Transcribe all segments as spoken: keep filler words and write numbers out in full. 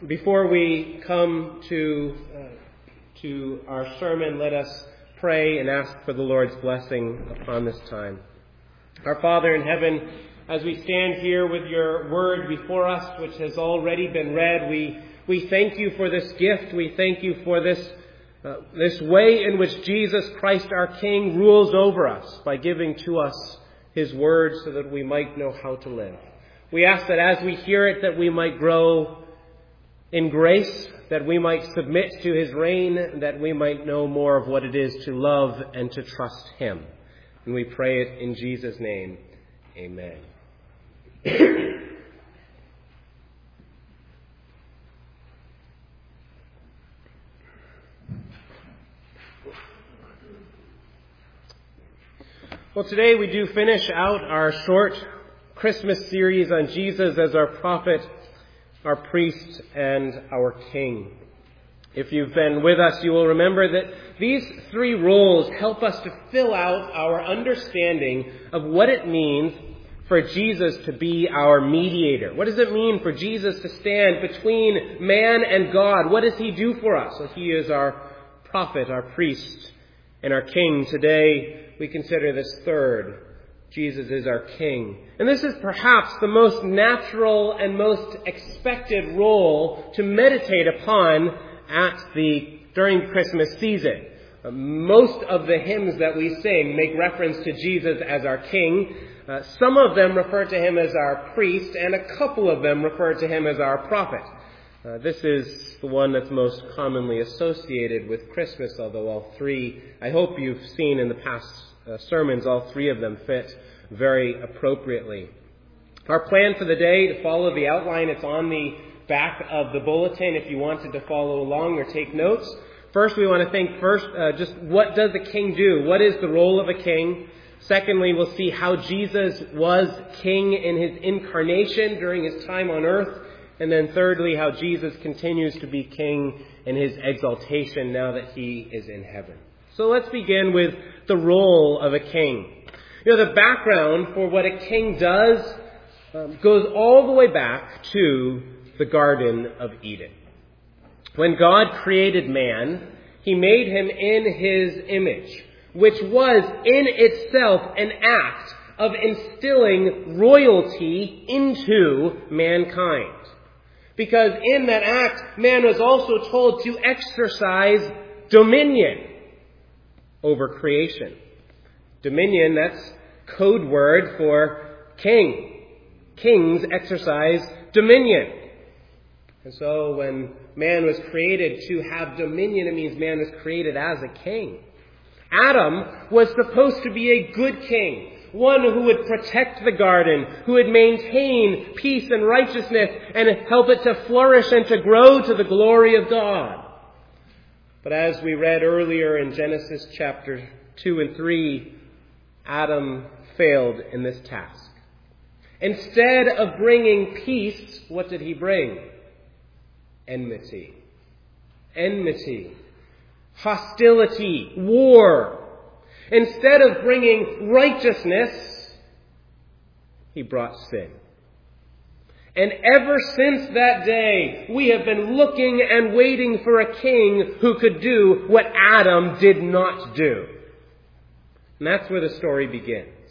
Before we come to uh, to our sermon, let us pray and ask for the Lord's blessing upon this time. Our Father in heaven, as we stand here with your word before us, which has already been read, we we thank you for this gift. We thank you for this uh, this way in which Jesus Christ, our King, rules over us by giving to us his word so that we might know how to live. We ask that as we hear it, that we might grow in grace, that we might submit to his reign, that we might know more of what it is to love and to trust him. And we pray it in Jesus' name. Amen. Well, today we do finish out our short Christmas series on Jesus as our prophet, our priest, and our king. If you've been with us, you will remember that these three roles help us to fill out our understanding of what it means for Jesus to be our mediator. What does it mean for Jesus to stand between man and God? What does he do for us? So he is our prophet, our priest, and our king. Today we consider this third. Jesus is our King. And this is perhaps the most natural and most expected role to meditate upon at the during Christmas season. Uh, most of the hymns that we sing make reference to Jesus as our King. Uh, some of them refer to him as our priest, and a couple of them refer to him as our prophet. Uh, this is the one that's most commonly associated with Christmas, although all three, I hope you've seen in the past Uh, sermons, all three of them fit very appropriately. Our plan for the day, to follow the outline, it's on the back of the bulletin if you wanted to follow along or take notes. First, we want to think first, uh, just what does a king do? What is the role of a king? Secondly, we'll see how Jesus was king in his incarnation during his time on earth. And then thirdly, how Jesus continues to be king in his exaltation now that he is in heaven. So let's begin with the role of a king. You know, the background for what a king does um, goes all the way back to the Garden of Eden. When God created man, he made him in his image, which was in itself an act of instilling royalty into mankind. Because in that act, man was also told to exercise dominion over creation. Dominion, that's code word for king. Kings exercise dominion. And so when man was created to have dominion, it means man was created as a king. Adam was supposed to be a good king, one who would protect the garden, who would maintain peace and righteousness and help it to flourish and to grow to the glory of God. But as we read earlier in Genesis chapter two and three, Adam failed in this task. Instead of bringing peace, what did he bring? Enmity. Enmity. Hostility. War. Instead of bringing righteousness, he brought sin. And ever since that day, we have been looking and waiting for a king who could do what Adam did not do. And that's where the story begins.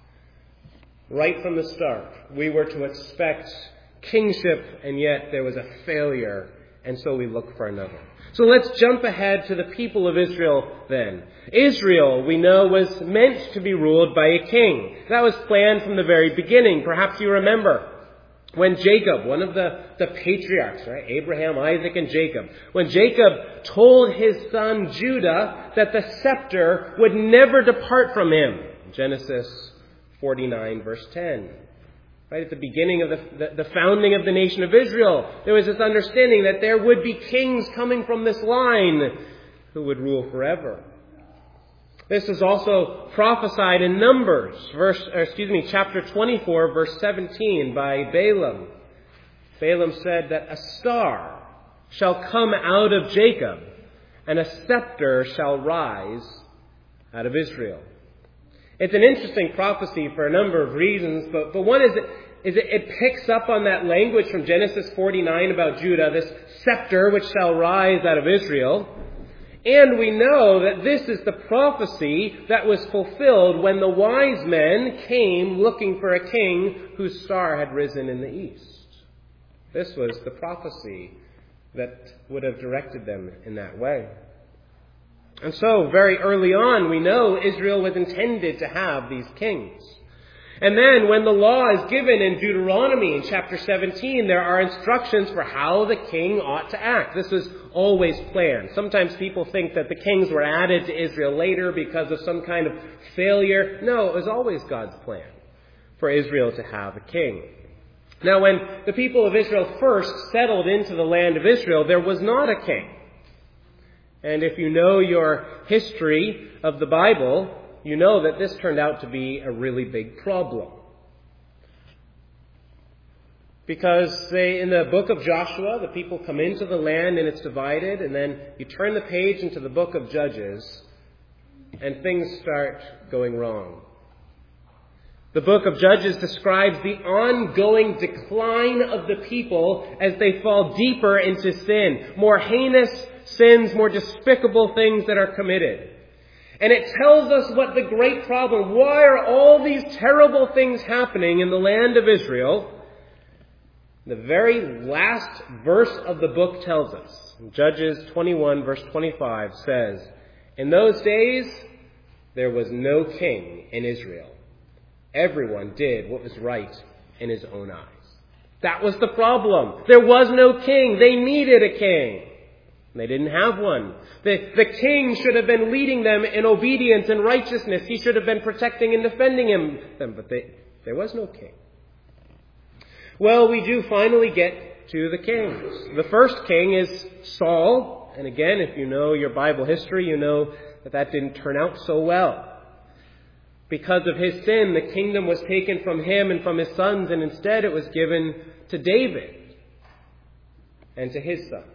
Right from the start, we were to expect kingship, and yet there was a failure, and so we look for another. So let's jump ahead to the people of Israel then. Israel, we know, was meant to be ruled by a king. That was planned from the very beginning. Perhaps you remember. When Jacob, one of the, the patriarchs, right, Abraham, Isaac, and Jacob, when Jacob told his son Judah that the scepter would never depart from him, Genesis forty-nine, verse ten. Right at the beginning of the, the, the founding of the nation of Israel, there was this understanding that there would be kings coming from this line who would rule forever. This is also prophesied in Numbers, verse, or excuse me, chapter twenty-four, verse seventeen, by Balaam. Balaam said that a star shall come out of Jacob, and a scepter shall rise out of Israel. It's an interesting prophecy for a number of reasons, but, but one is that is it, it picks up on that language from Genesis forty-nine about Judah, this scepter which shall rise out of Israel. And we know that this is the prophecy that was fulfilled when the wise men came looking for a king whose star had risen in the east. This was the prophecy that would have directed them in that way. And so, very early on, we know Israel was intended to have these kings. And then, when the law is given in Deuteronomy in chapter seventeen, there are instructions for how the king ought to act. This was always planned. Sometimes people think that the kings were added to Israel later because of some kind of failure. No, it was always God's plan for Israel to have a king. Now, when the people of Israel first settled into the land of Israel, there was not a king. And if you know your history of the Bible, you know that this turned out to be a really big problem. Because say, in the book of Joshua, the people come into the land and it's divided, and then you turn the page into the book of Judges, and things start going wrong. The book of Judges describes the ongoing decline of the people as they fall deeper into sin. More heinous sins, more despicable things that are committed. And it tells us what the great problem, why are all these terrible things happening in the land of Israel? The very last verse of the book tells us. Judges twenty-one verse twenty-five says, "In those days there was no king in Israel. Everyone did what was right in his own eyes." That was the problem. There was no king. They needed a king. They didn't have one. The, the king should have been leading them in obedience and righteousness. He should have been protecting and defending him, them, but they, there was no king. Well, we do finally get to the kings. The first king is Saul. And again, if you know your Bible history, you know that that didn't turn out so well. Because of his sin, the kingdom was taken from him and from his sons, and instead it was given to David and to his sons.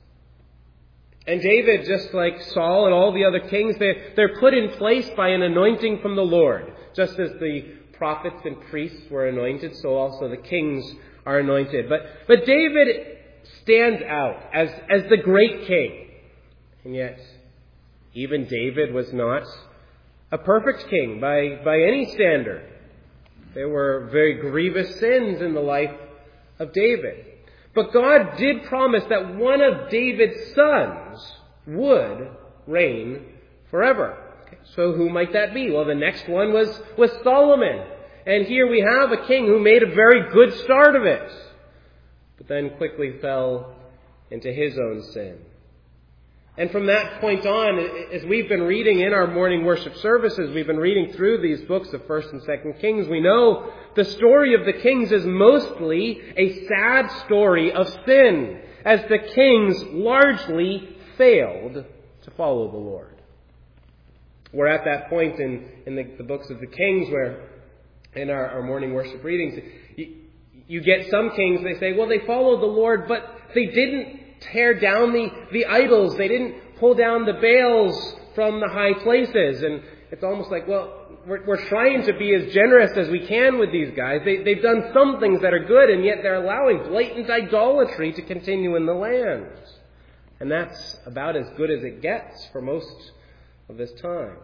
And David, just like Saul and all the other kings, they're, they're put in place by an anointing from the Lord. Just as the prophets and priests were anointed, so also the kings are anointed. But, but David stands out as, as the great king. And yet, even David was not a perfect king by, by any standard. There were very grievous sins in the life of David. But God did promise that one of David's sons would reign forever. Okay, so who might that be? Well, the next one was, was Solomon. And here we have a king who made a very good start of it, but then quickly fell into his own sin. And from that point on, as we've been reading in our morning worship services, we've been reading through these books of First and Second Kings, we know the story of the kings is mostly a sad story of sin, as the kings largely failed to follow the Lord. We're at that point in, in the, the books of the kings where, in our, our morning worship readings, you, you get some kings, they say, well, they followed the Lord, but they didn't tear down the, the idols. They didn't pull down the Baals from the high places. And it's almost like, well, we're, we're trying to be as generous as we can with these guys. They, they've done some things that are good, and yet they're allowing blatant idolatry to continue in the land. And that's about as good as it gets for most of this time.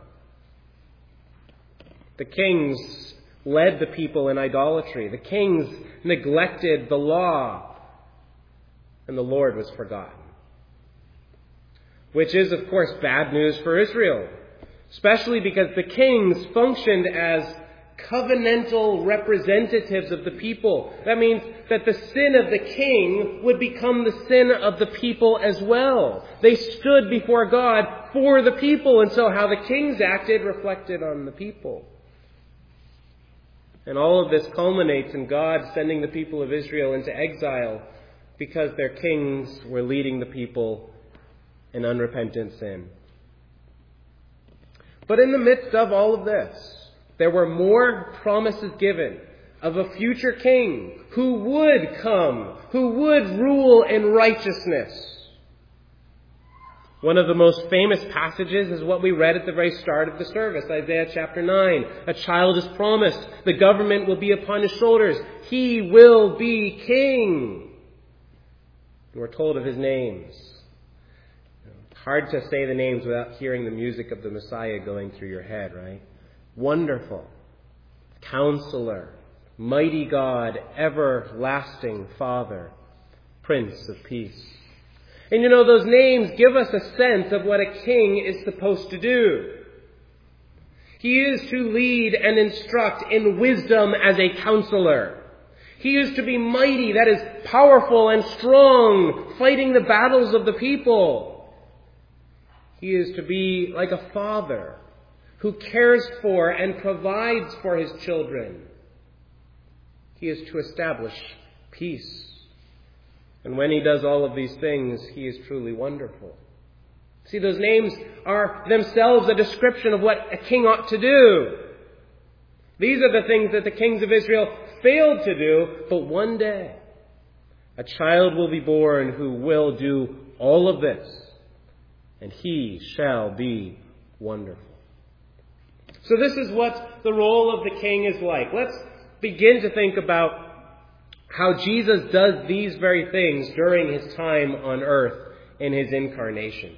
The kings led the people in idolatry. The kings neglected the law. And the Lord was forgotten. Which is, of course, bad news for Israel. Especially because the kings functioned as covenantal representatives of the people. That means that the sin of the king would become the sin of the people as well. They stood before God for the people, and so how the kings acted reflected on the people. And all of this culminates in God sending the people of Israel into exile because their kings were leading the people in unrepentant sin. But in the midst of all of this, there were more promises given of a future king who would come, who would rule in righteousness. One of the most famous passages is what we read at the very start of the service, Isaiah chapter nine. A child is promised. The government will be upon his shoulders. He will be king. And we're told of his names. It's hard to say the names without hearing the music of the Messiah going through your head, right? Wonderful, Counselor, Mighty God, Everlasting Father, Prince of Peace. And you know, those names give us a sense of what a king is supposed to do. He is to lead and instruct in wisdom as a counselor. He is to be mighty, that is, powerful and strong, fighting the battles of the people. He is to be like a father who cares for and provides for his children. He is to establish peace. And when he does all of these things, he is truly wonderful. See, those names are themselves a description of what a king ought to do. These are the things that the kings of Israel failed to do, but one day a child will be born who will do all of this, and he shall be wonderful. So this is what the role of the king is like. Let's begin to think about how Jesus does these very things during his time on earth in his incarnation.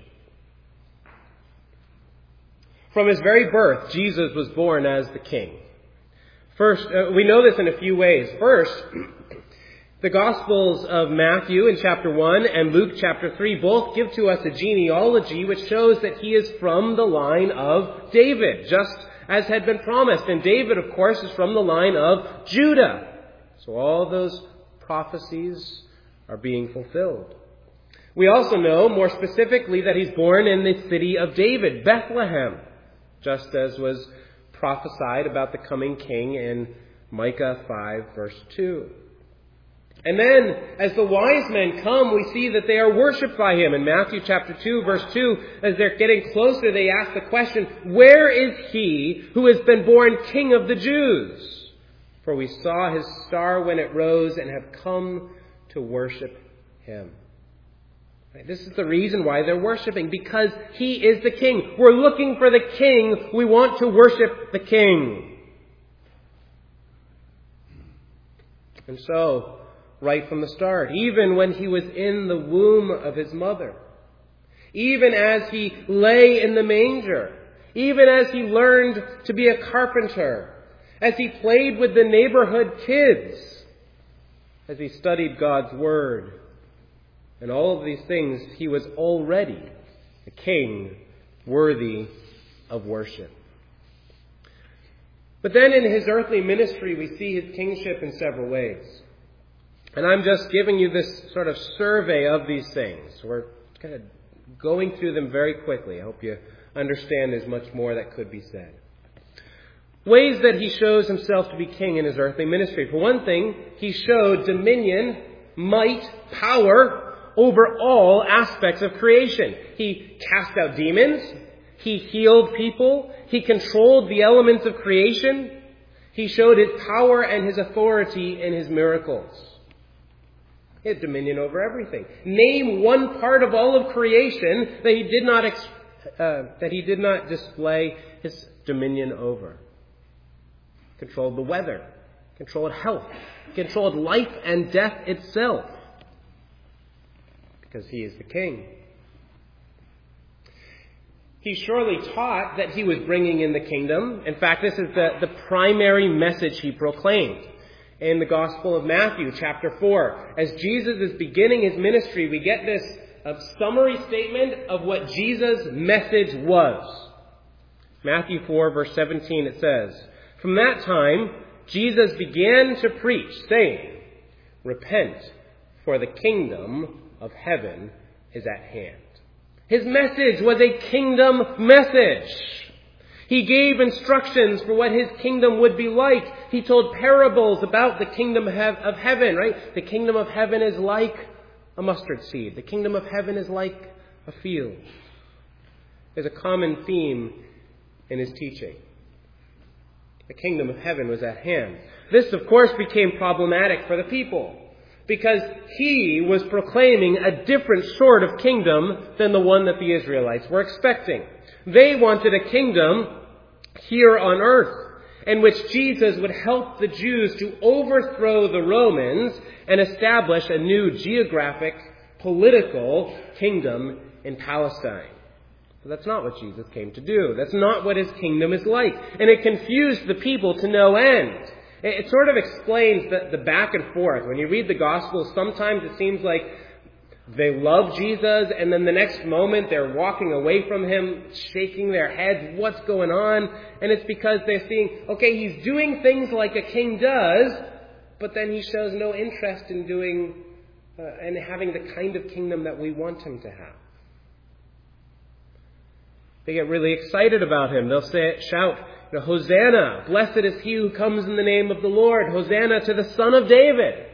From his very birth, Jesus was born as the king. First, uh, we know this in a few ways. First, the Gospels of Matthew in chapter one and Luke chapter three both give to us a genealogy which shows that he is from the line of David, just as had been promised. And David, of course, is from the line of Judah. So all those prophecies are being fulfilled. We also know more specifically that he's born in the city of David, Bethlehem, just as was prophesied about the coming king in Micah five, verse two. And then, as the wise men come, we see that they are worshipped by him. In Matthew chapter two, verse two, as they're getting closer, they ask the question, where is he who has been born King of the Jews? For we saw his star when it rose and have come to worship him. Right? This is the reason why they're worshiping, because he is the king. We're looking for the king. We want to worship the king. And so, right from the start, even when he was in the womb of his mother, even as he lay in the manger, even as he learned to be a carpenter, as he played with the neighborhood kids, as he studied God's Word, and all of these things, he was already a king worthy of worship. But then in his earthly ministry, we see his kingship in several ways. And I'm just giving you this sort of survey of these things. We're kind of going through them very quickly. I hope you understand there's much more that could be said. Ways that he shows himself to be king in his earthly ministry. For one thing, he showed dominion, might, power over all aspects of creation. He cast out demons. He healed people. He controlled the elements of creation. He showed his power and his authority in his miracles. He had dominion over everything. Name one part of all of creation that he did not ex- uh, that he did not display his dominion over. Controlled the weather, controlled health, controlled life and death itself, because he is the king. He surely taught that he was bringing in the kingdom. In fact, this is the, the primary message he proclaimed. In the Gospel of Matthew, chapter four, as Jesus is beginning his ministry, we get this uh, summary statement of what Jesus' message was. Matthew four, verse seventeen, it says, "From that time, Jesus began to preach, saying, 'Repent, for the kingdom of heaven is at hand.'" His message was a kingdom message. He gave instructions for what his kingdom would be like. He told parables about the kingdom of heaven, right? The kingdom of heaven is like a mustard seed. The kingdom of heaven is like a field. There's a common theme in his teaching. The kingdom of heaven was at hand. This, of course, became problematic for the people. because he was proclaiming a different sort of kingdom than the one that the Israelites were expecting. They wanted a kingdom here on earth in which Jesus would help the Jews to overthrow the Romans and establish a new geographic, political kingdom in Palestine. But that's not what Jesus came to do. That's not what his kingdom is like. And it confused the people to no end. It sort of explains the, the back and forth. When you read the Gospels, sometimes it seems like they love Jesus, and then the next moment they're walking away from him, shaking their heads. What's going on? And it's because they're seeing, okay, he's doing things like a king does, but then he shows no interest in doing uh, and having the kind of kingdom that we want him to have. They get really excited about him. They'll say, shout, you know, Hosanna, blessed is he who comes in the name of the Lord. Hosanna to the Son of David.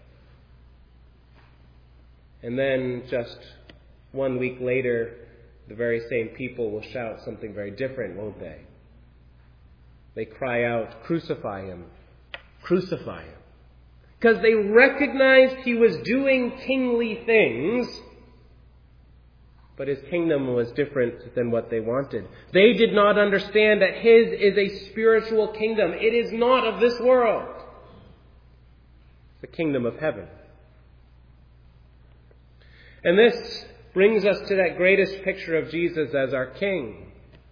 And then just one week later, the very same people will shout something very different, won't they? They cry out, crucify him, crucify him. Because they recognized he was doing kingly things, but his kingdom was different than what they wanted. They did not understand that his is a spiritual kingdom. It is not of this world. It's the kingdom of heaven. And this brings us to that greatest picture of Jesus as our King,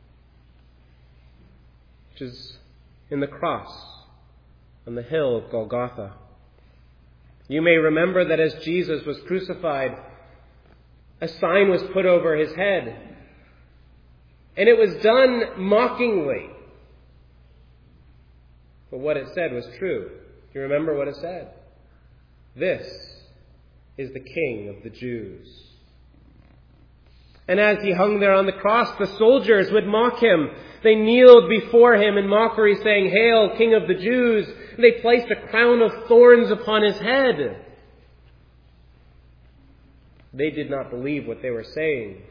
which is in the cross on the hill of Golgotha. You may remember that as Jesus was crucified, a sign was put over his head. And it was done mockingly. But what it said was true. Do you remember what it said? This is the King of the Jews. And as he hung there on the cross, the soldiers would mock him. They kneeled before him in mockery, saying, "Hail, King of the Jews!" And they placed a crown of thorns upon his head. They did not believe what they were saying.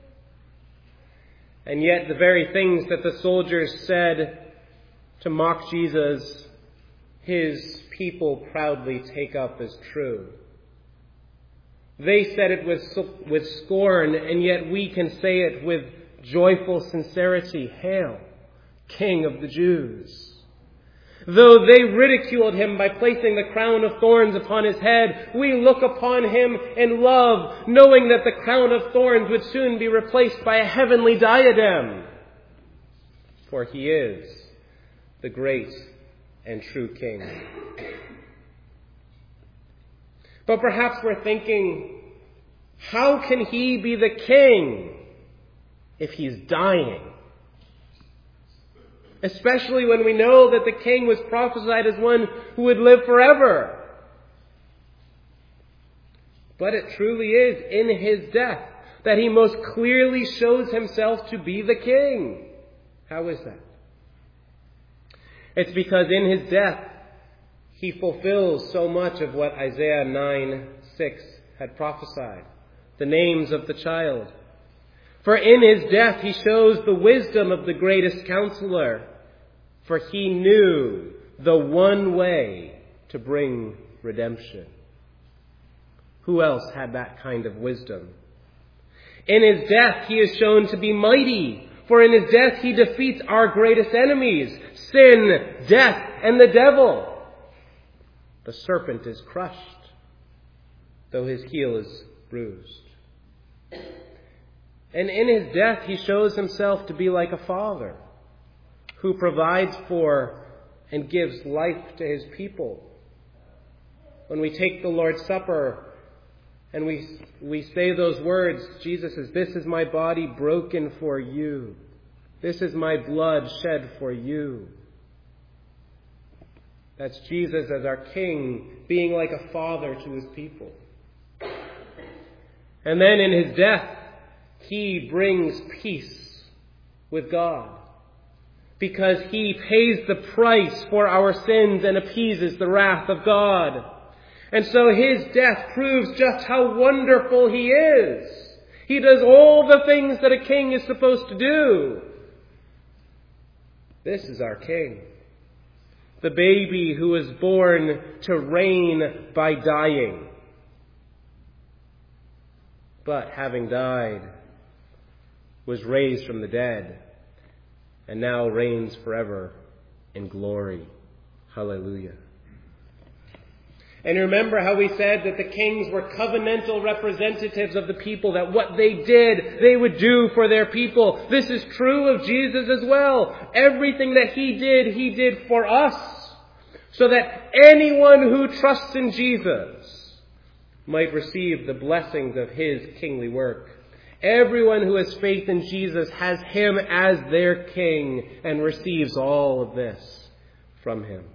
And yet the very things that the soldiers said to mock Jesus, his people proudly take up as true. They said it with, with scorn, and yet we can say it with joyful sincerity. Hail, King of the Jews. Though they ridiculed him by placing the crown of thorns upon his head, we look upon him in love, knowing that the crown of thorns would soon be replaced by a heavenly diadem. For he is the great and true King. But perhaps we're thinking, how can he be the king if he's dying? Especially when we know that the king was prophesied as one who would live forever. But it truly is in his death that he most clearly shows himself to be the king. How is that? It's because in his death, he fulfills so much of what Isaiah nine six had prophesied. The names of the child. For in his death he shows the wisdom of the greatest counselor. For he knew the one way to bring redemption. Who else had that kind of wisdom? In his death he is shown to be mighty. For in his death he defeats our greatest enemies, sin, death, and the devil. The serpent is crushed, though his heel is bruised. And in his death, he shows himself to be like a father who provides for and gives life to his people. When we take the Lord's Supper and we, we say those words, Jesus says, "This is my body broken for you. This is my blood shed for you." That's Jesus as our King, being like a father to his people. And then in his death, he brings peace with God, because he pays the price for our sins and appeases the wrath of God. And so his death proves just how wonderful he is. He does all the things that a king is supposed to do. This is our King. the baby who was born to reign by dying, but having died, was raised from the dead, and now reigns forever in glory. Hallelujah. And remember how we said that the kings were covenantal representatives of the people, that what they did, they would do for their people. This is true of Jesus as well. Everything that he did, he did for us, so that anyone who trusts in Jesus might receive the blessings of his kingly work. Everyone who has faith in Jesus has him as their king and receives all of this from him.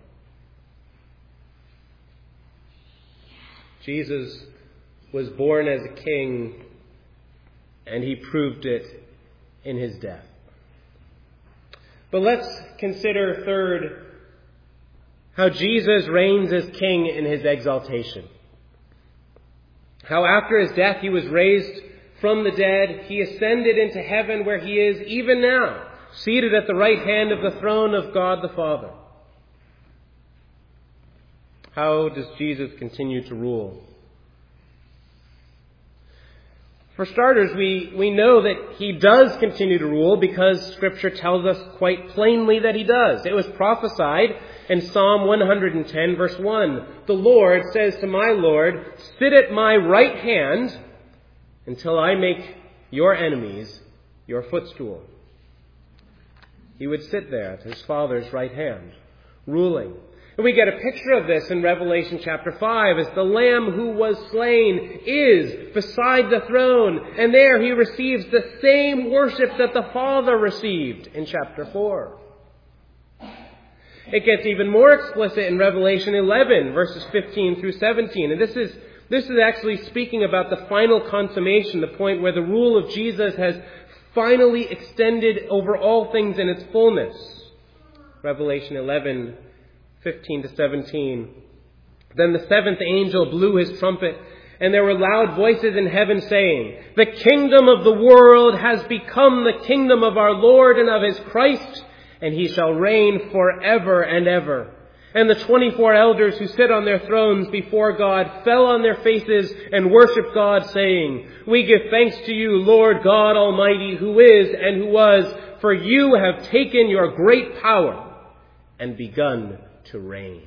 Jesus was born as a king, and he proved it in his death. But let's consider, third, how Jesus reigns as king in his exaltation. How after his death he was raised from the dead, he ascended into heaven where he is even now, seated at the right hand of the throne of God the Father. How does Jesus continue to rule? For starters, we, we know that he does continue to rule because Scripture tells us quite plainly that he does. It was prophesied in Psalm one hundred ten, verse one. The Lord says to my Lord, "Sit at my right hand until I make your enemies your footstool." He would sit there at his Father's right hand, ruling. And we get a picture of this in Revelation chapter five, as the Lamb who was slain is beside the throne, and there he receives the same worship that the Father received in chapter four. It gets even more explicit in Revelation eleven, verses fifteen through seventeen. And this is this is actually speaking about the final consummation, the point where the rule of Jesus has finally extended over all things in its fullness. Revelation eleven, fifteen to seventeen. Then the seventh angel blew his trumpet, and there were loud voices in heaven saying, "The kingdom of the world has become the kingdom of our Lord and of his Christ, and he shall reign forever and ever." And the twenty-four elders who sit on their thrones before God fell on their faces and worshiped God, saying, "We give thanks to you, Lord God Almighty, who is and who was, for you have taken your great power and begun to reign."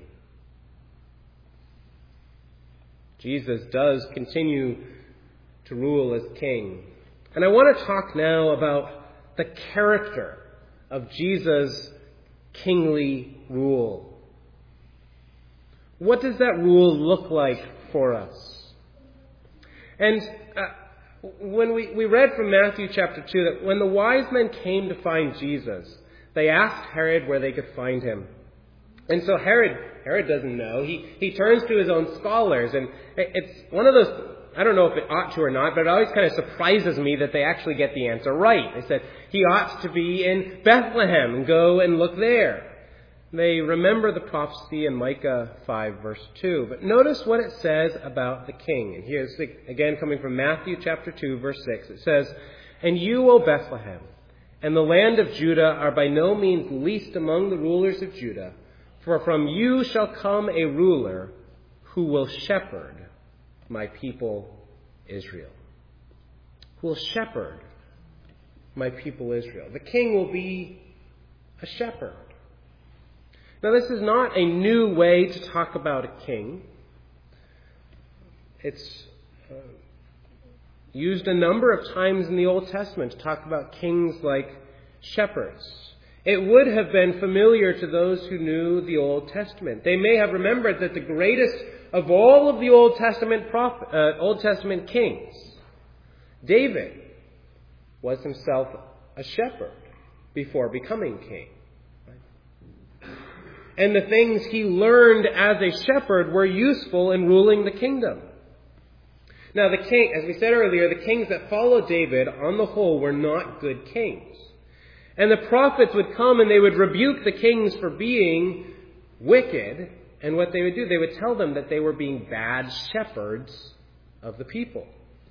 Jesus does continue to rule as king. And I want to talk now about the character of Jesus' kingly rule. What does that rule look like for us? And uh, when we, we read from Matthew chapter two that when the wise men came to find Jesus, they asked Herod where they could find him. And so Herod, Herod doesn't know. He, he turns to his own scholars, and it's one of those, I don't know if it ought to or not, but it always kind of surprises me that they actually get the answer right. They said, he ought to be in Bethlehem, and go and look there. They remember the prophecy in Micah five, verse two. But notice what it says about the king. And here's, again, coming from Matthew chapter two, verse six. It says, "And you, O Bethlehem, and the land of Judah are by no means least among the rulers of Judah, for from you shall come a ruler who will shepherd my people Israel." Who will shepherd my people Israel. The king will be a shepherd. Now, this is not a new way to talk about a king. It's uh, used a number of times in the Old Testament to talk about kings like shepherds. It would have been familiar to those who knew the Old Testament. They may have remembered that the greatest of all of the Old Testament prophet, uh, Old Testament kings, David, was himself a shepherd before becoming king. And the things he learned as a shepherd were useful in ruling the kingdom. Now, the king, as we said earlier, the kings that followed David, on the whole, were not good kings. And the prophets would come and they would rebuke the kings for being wicked. And what they would do, they would tell them that they were being bad shepherds of the people.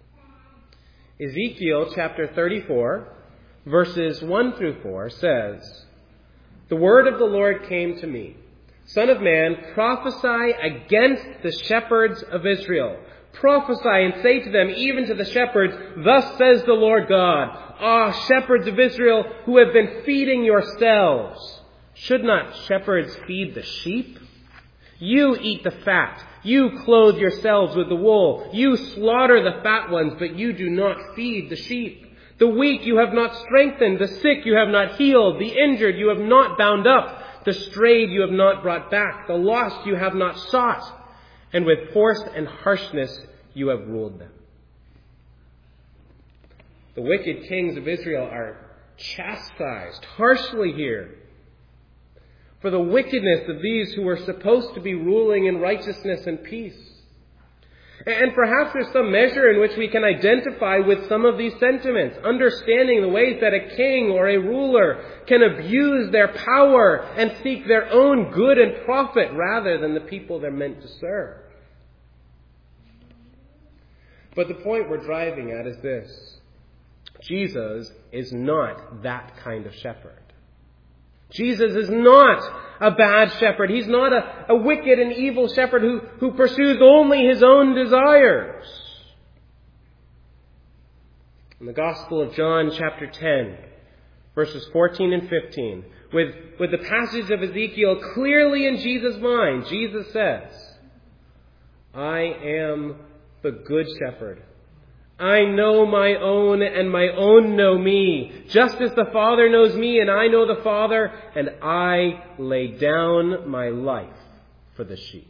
Ezekiel chapter thirty-four, verses one through four says, "The word of the Lord came to me, Son of man, prophesy against the shepherds of Israel. Prophesy and say to them, even to the shepherds, thus says the Lord God, Ah, shepherds of Israel, who have been feeding yourselves. Should not shepherds feed the sheep? You eat the fat. You clothe yourselves with the wool. You slaughter the fat ones, but you do not feed the sheep. The weak you have not strengthened. The sick you have not healed. The injured you have not bound up. The strayed you have not brought back. The lost you have not sought. And with force and harshness you have ruled them. The wicked kings of Israel are chastised harshly here for the wickedness of these who were supposed to be ruling in righteousness and peace. And perhaps there's some measure in which we can identify with some of these sentiments, understanding the ways that a king or a ruler can abuse their power and seek their own good and profit rather than the people they're meant to serve. But the point we're driving at is this. Jesus is not that kind of shepherd. Jesus is not a bad shepherd. He's not a, a wicked and evil shepherd who, who pursues only his own desires. In the Gospel of John, chapter ten, verses fourteen and fifteen, with, with the passage of Ezekiel clearly in Jesus' mind, Jesus says, I am the good shepherd. I know my own, and my own know me, just as the Father knows me, and I know the Father, and I lay down my life for the sheep.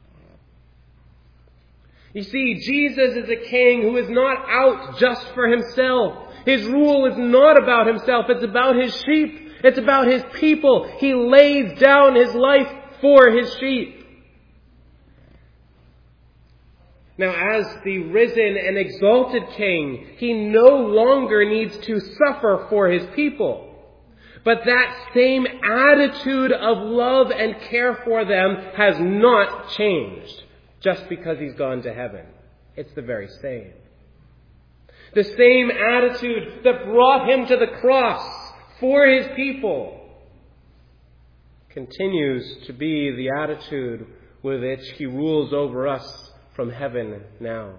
You see, Jesus is a king who is not out just for himself. His rule is not about himself. It's about his sheep. It's about his people. He lays down his life for his sheep. Now, as the risen and exalted king, he no longer needs to suffer for his people. But that same attitude of love and care for them has not changed just because he's gone to heaven. It's the very same. The same attitude that brought him to the cross for his people continues to be the attitude with which he rules over us from heaven now.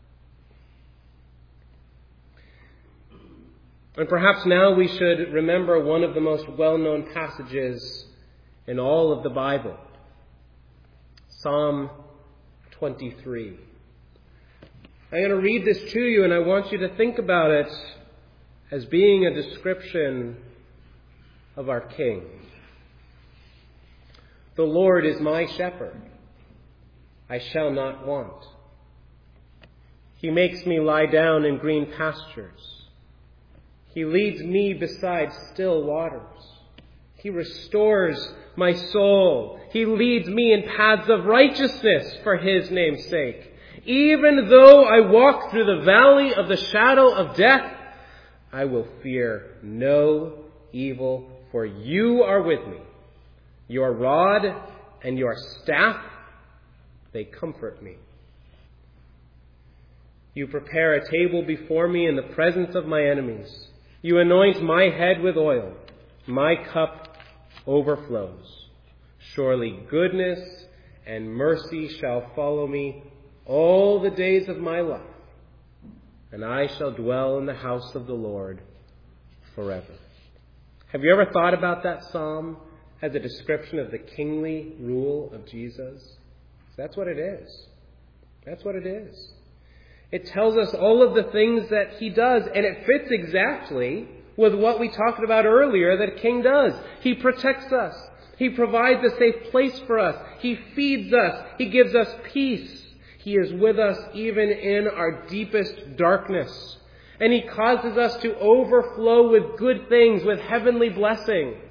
And perhaps now we should remember one of the most well-known passages in all of the Bible. Psalm twenty-three. I'm going to read this to you, and I want you to think about it as being a description of our King. The Lord is my shepherd. I shall not want. He makes me lie down in green pastures. He leads me beside still waters. He restores my soul. He leads me in paths of righteousness for his name's sake. Even though I walk through the valley of the shadow of death, I will fear no evil, for you are with me. Your rod and your staff, they comfort me. You prepare a table before me in the presence of my enemies. You anoint my head with oil. My cup overflows. Surely goodness and mercy shall follow me all the days of my life, and I shall dwell in the house of the Lord forever. Have you ever thought about that psalm as a description of the kingly rule of Jesus? That's what it is. That's what it is. It tells us all of the things that he does, and it fits exactly with what we talked about earlier that a king does. He protects us. He provides a safe place for us. He feeds us. He gives us peace. He is with us even in our deepest darkness. And he causes us to overflow with good things, with heavenly blessings.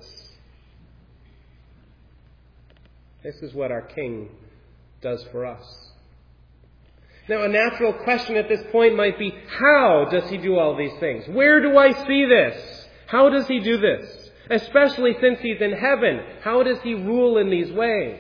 This is what our King does for us. Now, a natural question at this point might be, how does he do all these things? Where do I see this? How does he do this? Especially since he's in heaven, how does he rule in these ways?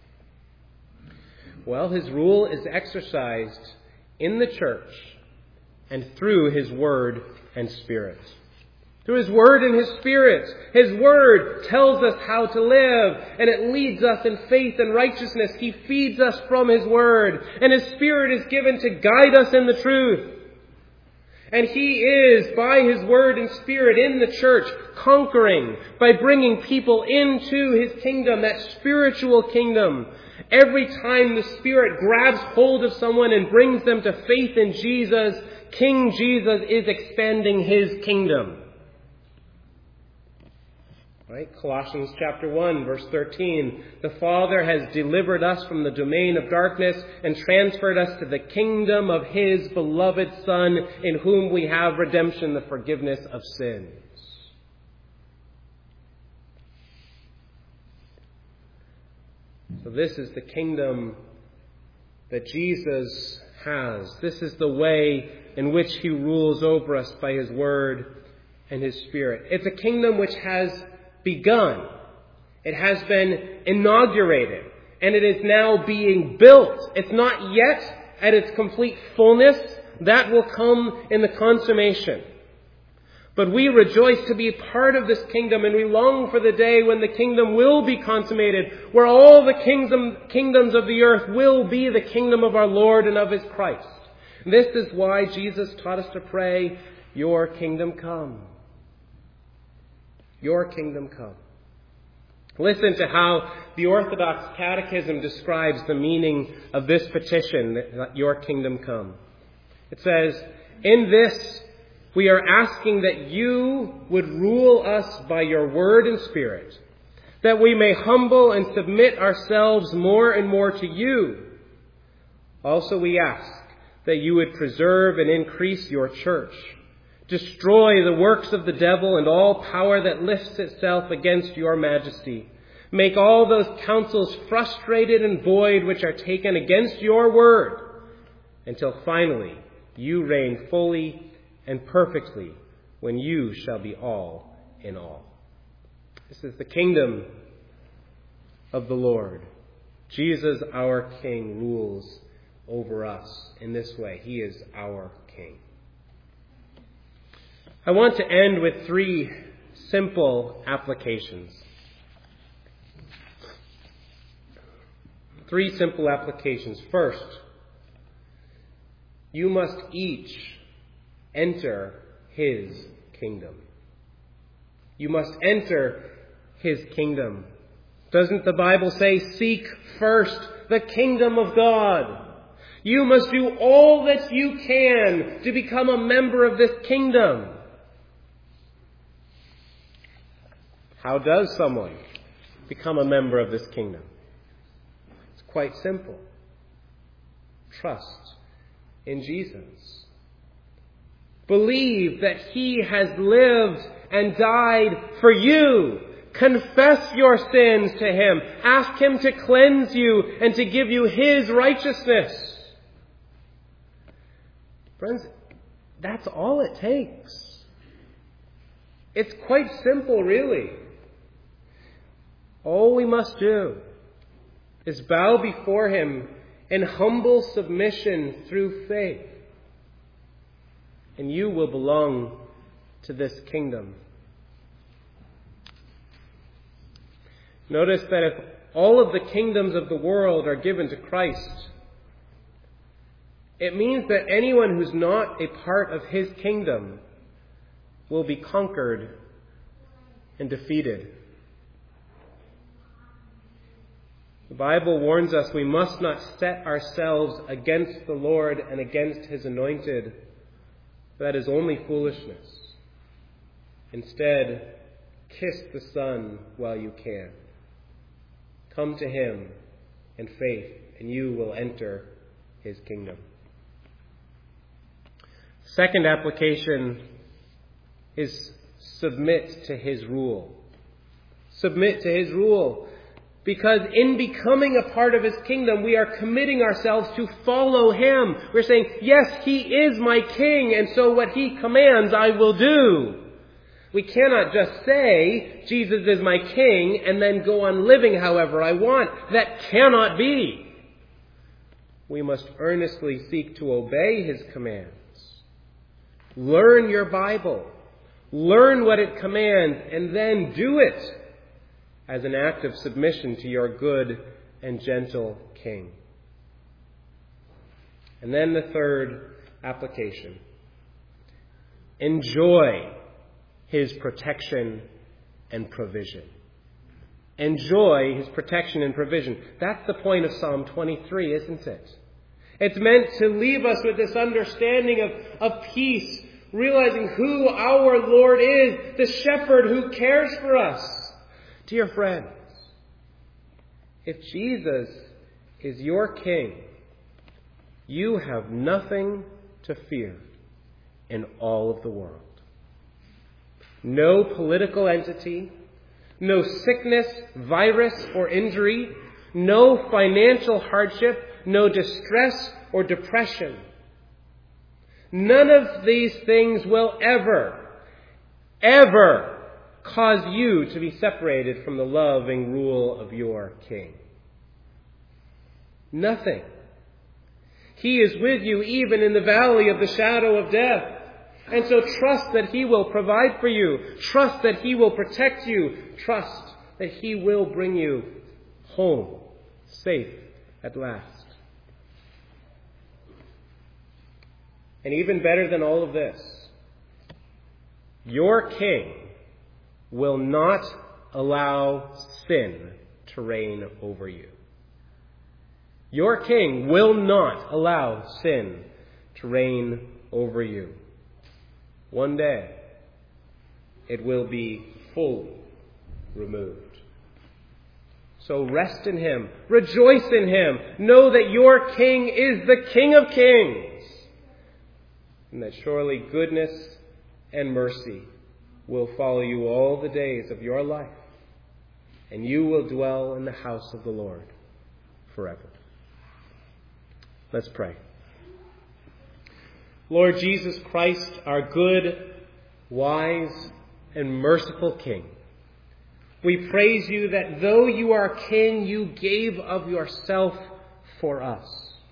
Well, his rule is exercised in the church and through his word and spirit. through His Word and His Spirit. His Word tells us how to live, and it leads us in faith and righteousness. He feeds us from His Word, and His Spirit is given to guide us in the truth. And He is, by His Word and Spirit in the church, conquering by bringing people into His kingdom, that spiritual kingdom. Every time the Spirit grabs hold of someone and brings them to faith in Jesus, King Jesus is expanding His kingdom. Right? Colossians chapter one, verse thirteen. The Father has delivered us from the domain of darkness and transferred us to the kingdom of His beloved Son, in whom we have redemption, the forgiveness of sins. So this is the kingdom that Jesus has. This is the way in which He rules over us by His Word and His Spirit. It's a kingdom which has begun. It has been inaugurated, and it is now being built. It's not yet at its complete fullness. That will come in the consummation. But we rejoice to be part of this kingdom, and we long for the day when the kingdom will be consummated, where all the kingdom, kingdoms of the earth will be the kingdom of our Lord and of His Christ. This is why Jesus taught us to pray, "Your kingdom come. Your kingdom come." Listen to how the Orthodox Catechism describes the meaning of this petition, that "Your kingdom come." It says, "In this we are asking that you would rule us by your word and Spirit, that we may humble and submit ourselves more and more to you. Also we ask that you would preserve and increase your church, destroy the works of the devil and all power that lifts itself against your majesty. Make all those counsels frustrated and void which are taken against your word, until finally you reign fully and perfectly when you shall be all in all." This is the kingdom of the Lord. Jesus, our King, rules over us in this way. He is our King. I want to end with three simple applications. Three simple applications. First, you must each enter His kingdom. You must enter His kingdom. Doesn't the Bible say, "Seek first the kingdom of God"? You must do all that you can to become a member of this kingdom. How does someone become a member of this kingdom? It's quite simple. Trust in Jesus. Believe that He has lived and died for you. Confess your sins to Him. Ask Him to cleanse you and to give you His righteousness. Friends, that's all it takes. It's quite simple, really. All we must do is bow before Him in humble submission through faith, and you will belong to this kingdom. Notice that if all of the kingdoms of the world are given to Christ, it means that anyone who's not a part of His kingdom will be conquered and defeated. The Bible warns us we must not set ourselves against the Lord and against His anointed. That is only foolishness. Instead, kiss the Son while you can. Come to Him in faith, and you will enter His kingdom. Second application is submit to His rule. Submit to His rule. Because in becoming a part of His kingdom, we are committing ourselves to follow Him. We're saying, yes, He is my King, and so what He commands I will do. We cannot just say, Jesus is my King, and then go on living however I want. That cannot be. We must earnestly seek to obey His commands. Learn your Bible. Learn what it commands and then do it as an act of submission to your good and gentle King. And then the third application. Enjoy his protection and provision. Enjoy his protection and provision. That's the point of Psalm twenty-three, isn't it? It's meant to leave us with this understanding of, of peace, realizing who our Lord is, the shepherd who cares for us. Dear friends, if Jesus is your King, you have nothing to fear in all of the world. No political entity, no sickness, virus, or injury, no financial hardship, no distress or depression. None of these things will ever, ever cause you to be separated from the loving rule of your King. Nothing. He is with you even in the valley of the shadow of death. And so trust that he will provide for you. Trust that he will protect you. Trust that he will bring you home, safe at last. And even better than all of this, your King will not allow sin to reign over you. Your King will not allow sin to reign over you. One day, it will be fully removed. So rest in him. Rejoice in him. Know that your King is the King of kings. And that surely goodness and mercy will follow you all the days of your life. And you will dwell in the house of the Lord forever. Let's pray. Lord Jesus Christ, our good, wise, and merciful King, we praise you that though you are King, you gave of yourself for us.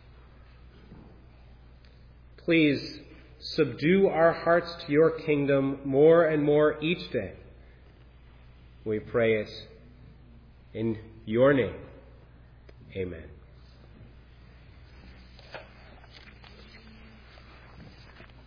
Please subdue our hearts to your kingdom more and more each day. We pray it in your name. Amen.